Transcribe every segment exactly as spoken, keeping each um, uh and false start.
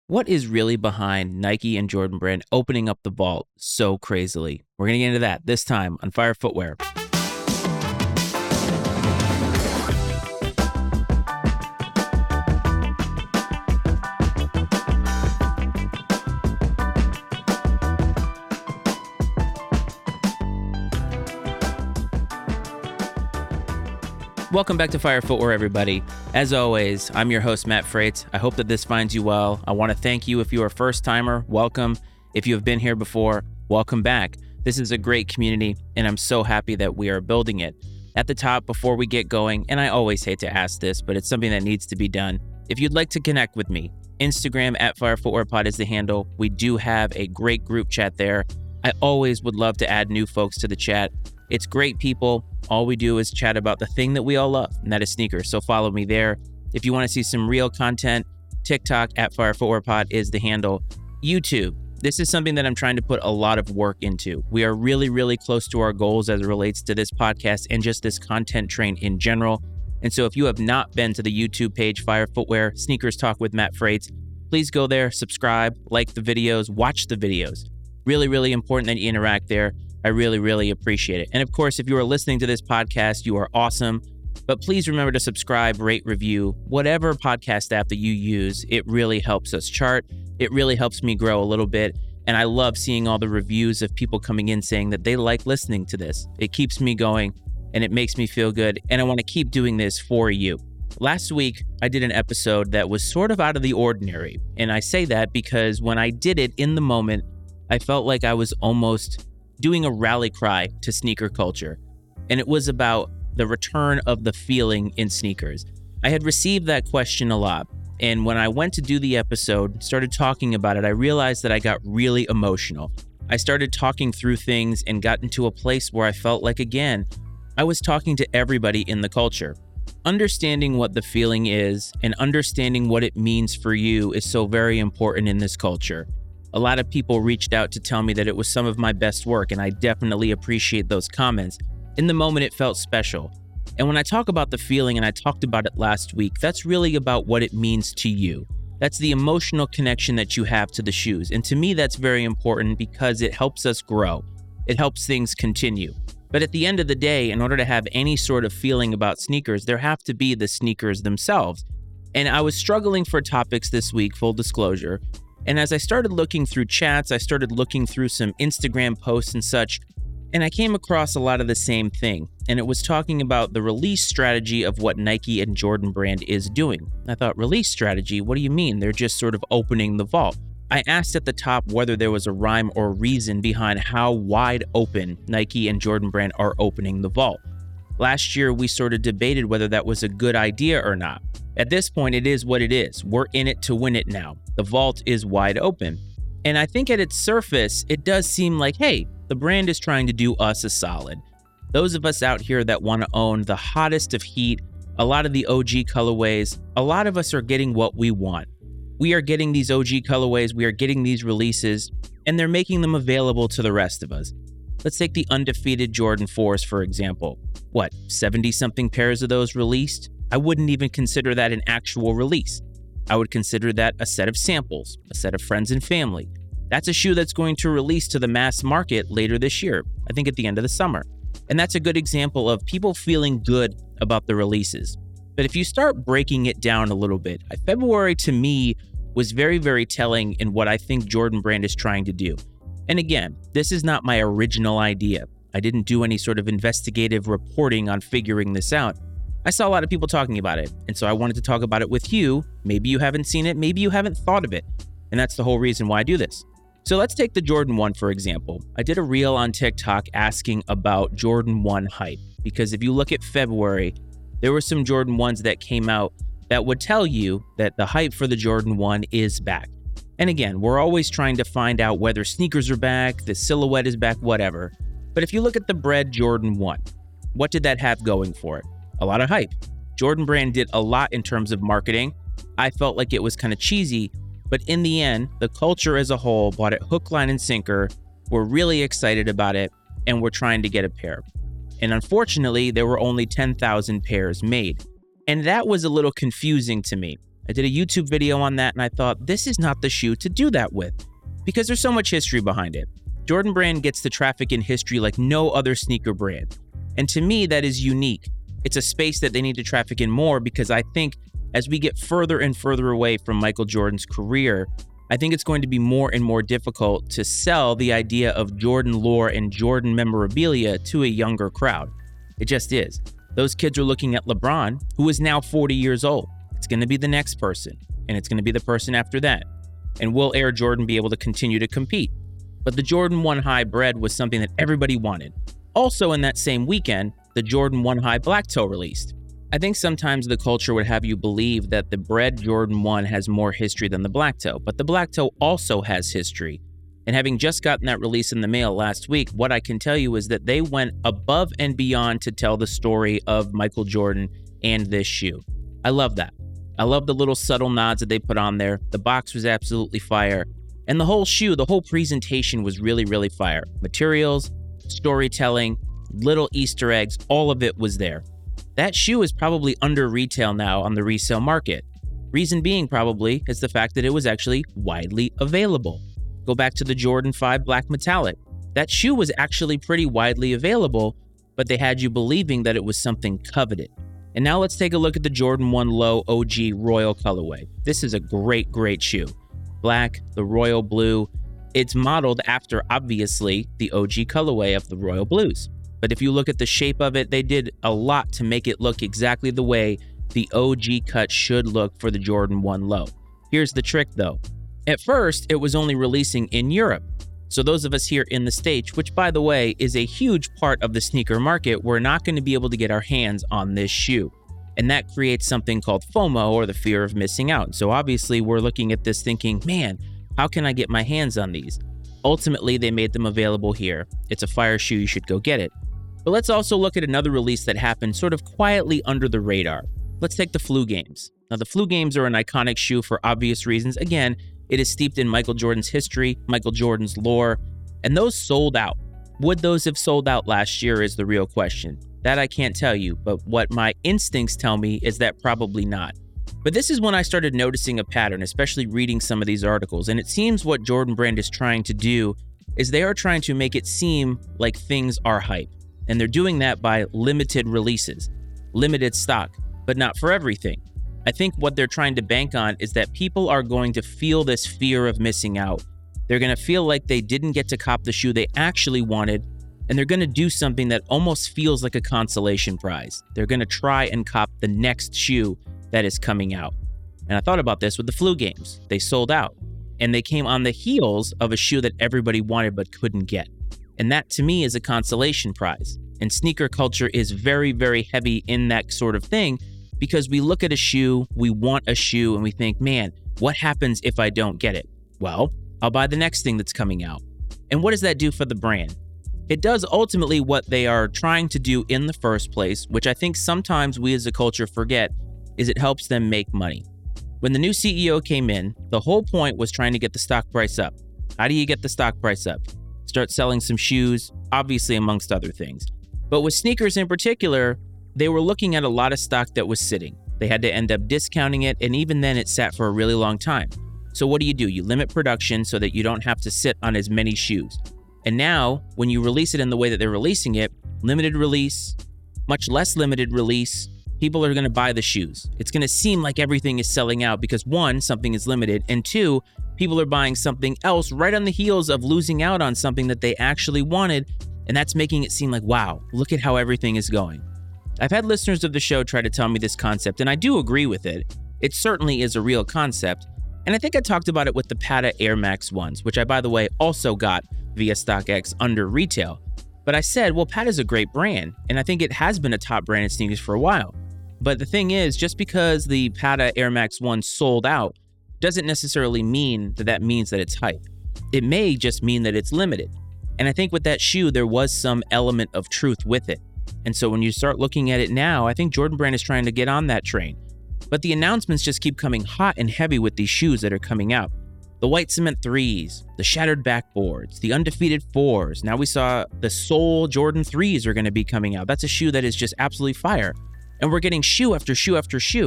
What is really behind Nike and Jordan Brand opening up the vault so crazily? We're going to get into that this time on Fire Footwear. Welcome back to Fire Footwear, everybody. As always, I'm your host, Matt Frates. I hope that this finds you well. I want to thank you if you're a first-timer, welcome. If you have been here before, welcome back. This is a great community, and I'm so happy that we are building it. At the top, before we get going, and I always hate to ask this, but it's something that needs to be done. If you'd like to connect with me, Instagram at Fire Footwear Pod is the handle. We do have a great group chat there. I always would love to add new folks to the chat. It's great people. All we do is chat about the thing that we all love, and that is sneakers. So follow me there. If you want to see some real content, TikTok at Fire Footwear Pod is the handle. YouTube. This is something that I'm trying to put a lot of work into. We are really, really close to our goals as it relates to this podcast and just this content train in general. And so if you have not been to the YouTube page, Fire Footwear, Sneakers Talk with Matt Frates, please go there, subscribe, like the videos, watch the videos. Really, really important that you interact there. I really, really appreciate it. And of course, if you are listening to this podcast, you are awesome. But please remember to subscribe, rate, review, whatever podcast app that you use. It really helps us chart. It really helps me grow a little bit. And I love seeing all the reviews of people coming in saying that they like listening to this. It keeps me going and it makes me feel good. And I want to keep doing this for you. Last week, I did an episode that was sort of out of the ordinary. And I say that because when I did it in the moment, I felt like I was almost doing a rally cry to sneaker culture. And it was about the return of the feeling in sneakers. I had received that question a lot. And when I went to do the episode, started talking about it, I realized that I got really emotional. I started talking through things and got into a place where I felt like, again, I was talking to everybody in the culture. Understanding what the feeling is and understanding what it means for you is so very important in this culture. A lot of people reached out to tell me that it was some of my best work, and I definitely appreciate those comments. In the moment, it felt special. And when I talk about the feeling, and I talked about it last week, that's really about what it means to you. That's the emotional connection that you have to the shoes. And to me, that's very important because it helps us grow. It helps things continue. But at the end of the day, in order to have any sort of feeling about sneakers, there have to be the sneakers themselves. And I was struggling for topics this week, full disclosure. And as I started looking through chats, I started looking through some Instagram posts and such, and I came across a lot of the same thing. And it was talking about the release strategy of what Nike and Jordan Brand is doing. I thought, release strategy? What do you mean? They're just sort of opening the vault. I asked at the top whether there was a rhyme or reason behind how wide open Nike and Jordan Brand are opening the vault. Last year, we sort of debated whether that was a good idea or not. At this point, it is what it is. We're in it to win it now. The vault is wide open. And I think at its surface, it does seem like, hey, the brand is trying to do us a solid. Those of us out here that want to own the hottest of heat, a lot of the O G colorways, a lot of us are getting what we want. We are getting these O G colorways, we are getting these releases, and they're making them available to the rest of us. Let's take the undefeated Jordan fours, for example. What, seventy-something pairs of those released? I wouldn't even consider that an actual release. I would consider that a set of samples, a set of friends and family. That's a shoe that's going to release to the mass market later this year, I think at the end of the summer. And that's a good example of people feeling good about the releases. But if you start breaking it down a little bit, February to me was very, very telling in what I think Jordan Brand is trying to do. And again, this is not my original idea. I didn't do any sort of investigative reporting on figuring this out. I saw a lot of people talking about it, and so I wanted to talk about it with you. Maybe you haven't seen it, maybe you haven't thought of it, and that's the whole reason why I do this. So let's take the Jordan one, for example. I did a reel on TikTok asking about Jordan one hype, because if you look at February, there were some Jordan ones that came out that would tell you that the hype for the Jordan one is back. And again, we're always trying to find out whether sneakers are back, the silhouette is back, whatever. But if you look at the Bred Jordan one, what did that have going for it? A lot of hype. Jordan Brand did a lot in terms of marketing. I felt like it was kind of cheesy, but in the end, the culture as a whole bought it hook, line, and sinker. We're really excited about it, and we're trying to get a pair. And unfortunately, there were only ten thousand pairs made. And that was a little confusing to me. I did a YouTube video on that, and I thought, this is not the shoe to do that with, because there's so much history behind it. Jordan Brand gets to traffic in history like no other sneaker brand. And to me, that is unique. It's a space that they need to traffic in more, because I think as we get further and further away from Michael Jordan's career, I think it's going to be more and more difficult to sell the idea of Jordan lore and Jordan memorabilia to a younger crowd. It just is. Those kids are looking at LeBron, who is now forty years old. It's going to be the next person, and it's going to be the person after that. And will Air Jordan be able to continue to compete? But the Jordan one High Bred was something that everybody wanted. Also in that same weekend, the Jordan one High Black Toe released. I think sometimes the culture would have you believe that the Bred Jordan one has more history than the Black Toe, but the Black Toe also has history. And having just gotten that release in the mail last week, what I can tell you is that they went above and beyond to tell the story of Michael Jordan and this shoe. I love that. I love the little subtle nods that they put on there. The box was absolutely fire. And the whole shoe, the whole presentation was really, really fire. Materials, storytelling, little Easter eggs, all of it was there. That shoe is probably under retail now on the resale market. Reason being probably is the fact that it was actually widely available. Go back to the Jordan five Black Metallic. That shoe was actually pretty widely available, but they had you believing that it was something coveted. And now let's take a look at the Jordan one Low O G Royal colorway. This is a great, great shoe. Black, the royal blue. It's modeled after, obviously, the O G colorway of the royal blues. But if you look at the shape of it, they did a lot to make it look exactly the way the O G cut should look for the Jordan one Low. Here's the trick though. At first, it was only releasing in Europe. So those of us here in the States, which by the way is a huge part of the sneaker market, we're not going to be able to get our hands on this shoe. And that creates something called FOMO, or the fear of missing out. So obviously we're looking at this thinking, man, how can I get my hands on these? Ultimately, they made them available here. It's a fire shoe, you should go get it. But let's also look at another release that happened sort of quietly under the radar. Let's take the Flu Games. Now, the Flu Games are an iconic shoe for obvious reasons. Again, it is steeped in Michael Jordan's history, Michael Jordan's lore, and those sold out. Would those have sold out last year is the real question. That I can't tell you, but what my instincts tell me is that probably not. But this is when I started noticing a pattern, especially reading some of these articles, and it seems what Jordan Brand is trying to do is they are trying to make it seem like things are hype. And they're doing that by limited releases, limited stock, but not for everything. I think what they're trying to bank on is that people are going to feel this fear of missing out. They're going to feel like they didn't get to cop the shoe they actually wanted, and they're going to do something that almost feels like a consolation prize. They're going to try and cop the next shoe that is coming out. And I thought about this with the Flu Games. They sold out, and they came on the heels of a shoe that everybody wanted but couldn't get. And that to me is a consolation prize. And sneaker culture is very, very heavy in that sort of thing, because we look at a shoe, we want a shoe, and we think, man, what happens if I don't get it? Well, I'll buy the next thing that's coming out. And what does that do for the brand? It does ultimately what they are trying to do in the first place, which I think sometimes we as a culture forget, is it helps them make money. When the new C E O came in, the whole point was trying to get the stock price up. How do you get the stock price up? Start selling some shoes, obviously amongst other things. But with sneakers in particular, they were looking at a lot of stock that was sitting. They had to end up discounting it, and even then it sat for a really long time. So what do you do? You limit production so that you don't have to sit on as many shoes. And now, when you release it in the way that they're releasing it, limited release, much less limited release, people are going to buy the shoes. It's going to seem like everything is selling out because one, something is limited, and two, people are buying something else right on the heels of losing out on something that they actually wanted, and that's making it seem like, wow, look at how everything is going. I've had listeners of the show try to tell me this concept, and I do agree with it. It certainly is a real concept, and I think I talked about it with the Pata Air Max ones, which I, by the way, also got via StockX under retail. But I said, well, Pata's a great brand, and I think it has been a top brand in sneakers for a while. But the thing is, just because the Pata Air Max one sold out doesn't necessarily mean that that means that it's hype. It may just mean that it's limited. And I think with that shoe, there was some element of truth with it. And so when you start looking at it now, I think Jordan Brand is trying to get on that train. But the announcements just keep coming hot and heavy with these shoes that are coming out. The white cement threes, the shattered backboards, the undefeated fours. Now we saw the Soul Jordan threes are going to be coming out. That's a shoe that is just absolutely fire. And we're getting shoe after shoe after shoe.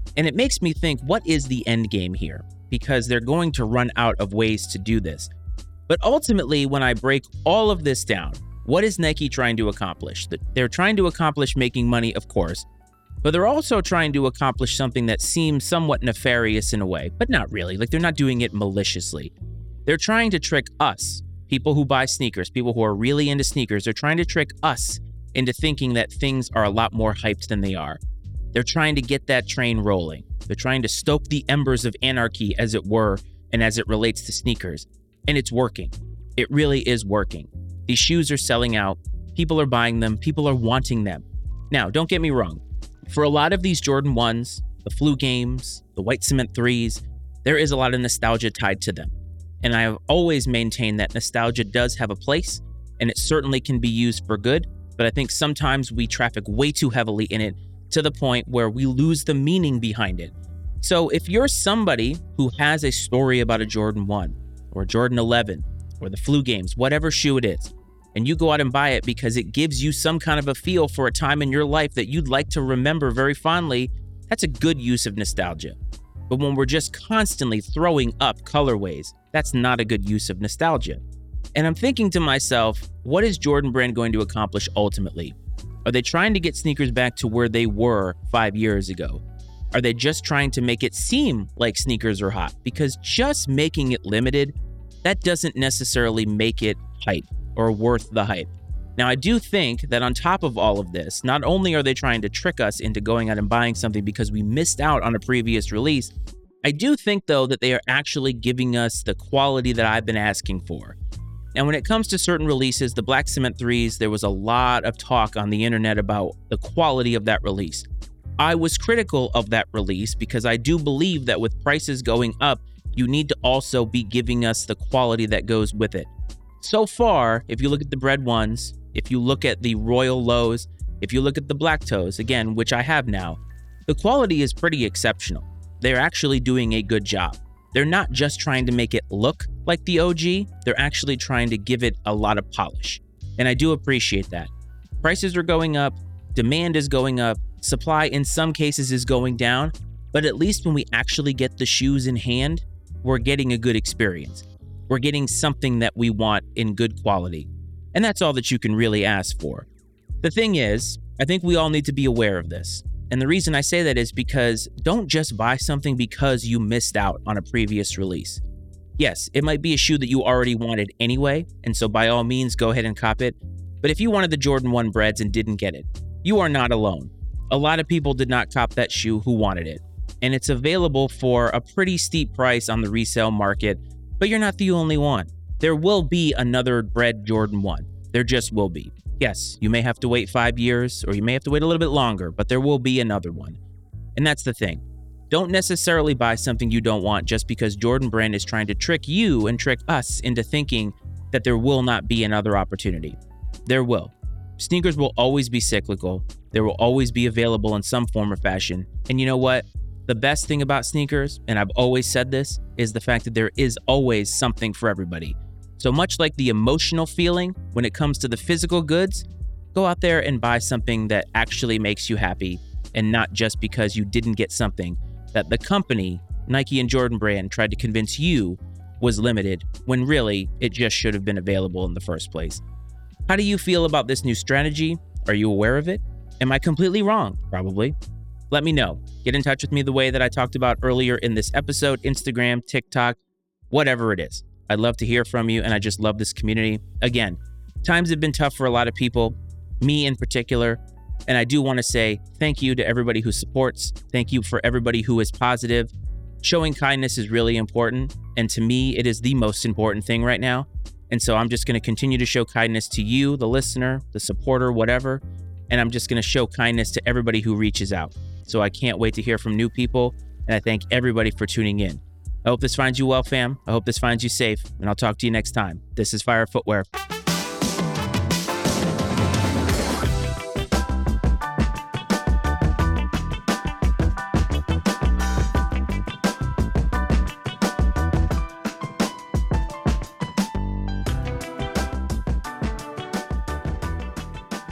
And it makes me think, what is the end game here? Because they're going to run out of ways to do this. But ultimately, when I break all of this down, what is Nike trying to accomplish? They're trying to accomplish making money, of course, but they're also trying to accomplish something that seems somewhat nefarious in a way, but not really. Like, they're not doing it maliciously. They're trying to trick us, people who buy sneakers, people who are really into sneakers. They're trying to trick us into thinking that things are a lot more hyped than they are. They're trying to get that train rolling. They're trying to stoke the embers of anarchy, as it were, and as it relates to sneakers. And it's working. It really is working. These shoes are selling out. People are buying them. People are wanting them. Now, don't get me wrong. For a lot of these Jordan ones, the Flu Games, the White Cement threes, there is a lot of nostalgia tied to them. And I have always maintained that nostalgia does have a place, and it certainly can be used for good. But I think sometimes we traffic way too heavily in it to the point where we lose the meaning behind it. So if you're somebody who has a story about a Jordan one or Jordan eleven or the Flu Games, whatever shoe it is, and you go out and buy it because it gives you some kind of a feel for a time in your life that you'd like to remember very fondly, that's a good use of nostalgia. But when we're just constantly throwing up colorways, that's not a good use of nostalgia. And I'm thinking to myself, what is Jordan Brand going to accomplish ultimately? Are they trying to get sneakers back to where they were five years ago? Are they just trying to make it seem like sneakers are hot? Because just making it limited, that doesn't necessarily make it hype or worth the hype. Now, I do think that on top of all of this, not only are they trying to trick us into going out and buying something because we missed out on a previous release, I do think, though, that they are actually giving us the quality that I've been asking for. And when it comes to certain releases, the Black Cement threes, there was a lot of talk on the internet about the quality of that release. I was critical of that release because I do believe that with prices going up, you need to also be giving us the quality that goes with it. So far, if you look at the Bread ones, if you look at the Royal Lows, if you look at the Black Toes, again, which I have now, the quality is pretty exceptional. They're actually doing a good job. They're not just trying to make it look like the O G, they're actually trying to give it a lot of polish. And I do appreciate that. Prices are going up, demand is going up, supply in some cases is going down, but at least when we actually get the shoes in hand, we're getting a good experience. We're getting something that we want in good quality. And that's all that you can really ask for. The thing is, I think we all need to be aware of this. And the reason I say that is because don't just buy something because you missed out on a previous release. Yes, it might be a shoe that you already wanted anyway, and so by all means, go ahead and cop it. But if you wanted the Jordan one Breads and didn't get it, you are not alone. A lot of people did not cop that shoe who wanted it. And it's available for a pretty steep price on the resale market, but you're not the only one. There will be another Bread Jordan one. There just will be. Yes, you may have to wait five years or you may have to wait a little bit longer, but there will be another one. And that's the thing. Don't necessarily buy something you don't want just because Jordan Brand is trying to trick you and trick us into thinking that there will not be another opportunity. There will. Sneakers will always be cyclical. They will always be available in some form or fashion. And you know what? The best thing about sneakers, and I've always said this, is the fact that there is always something for everybody. So much like the emotional feeling when it comes to the physical goods, go out there and buy something that actually makes you happy and not just because you didn't get something that the company, Nike and Jordan Brand, tried to convince you was limited when really it just should have been available in the first place. How do you feel about this new strategy? Are you aware of it? Am I completely wrong? Probably. Let me know. Get in touch with me the way that I talked about earlier in this episode, Instagram, TikTok, whatever it is. I'd love to hear from you, and I just love this community. Again, times have been tough for a lot of people, me in particular, and I do want to say thank you to everybody who supports. Thank you for everybody who is positive. Showing kindness is really important, and to me, it is the most important thing right now. And so I'm just going to continue to show kindness to you, the listener, the supporter, whatever, and I'm just going to show kindness to everybody who reaches out. So I can't wait to hear from new people, and I thank everybody for tuning in. I hope this finds you well, fam. I hope this finds you safe, and I'll talk to you next time. This is Fire Footwear.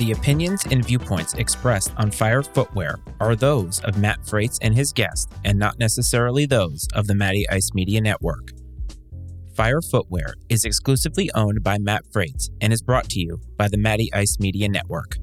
The opinions and viewpoints expressed on Fire Footwear are those of Matt Frates and his guest, and not necessarily those of the Matty Ice Media Network. Fire Footwear is exclusively owned by Matt Frates and is brought to you by the Matty Ice Media Network.